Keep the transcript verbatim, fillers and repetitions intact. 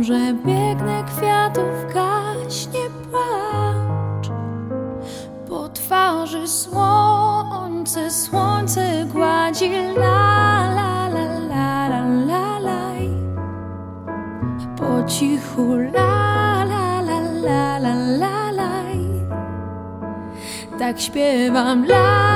że biegnę kwiatów, gaśnie płacz. Po twarzy słońce, słońce gładzi la la la la la la laj. Po cichu la la la la la la laj. Tak śpiewam la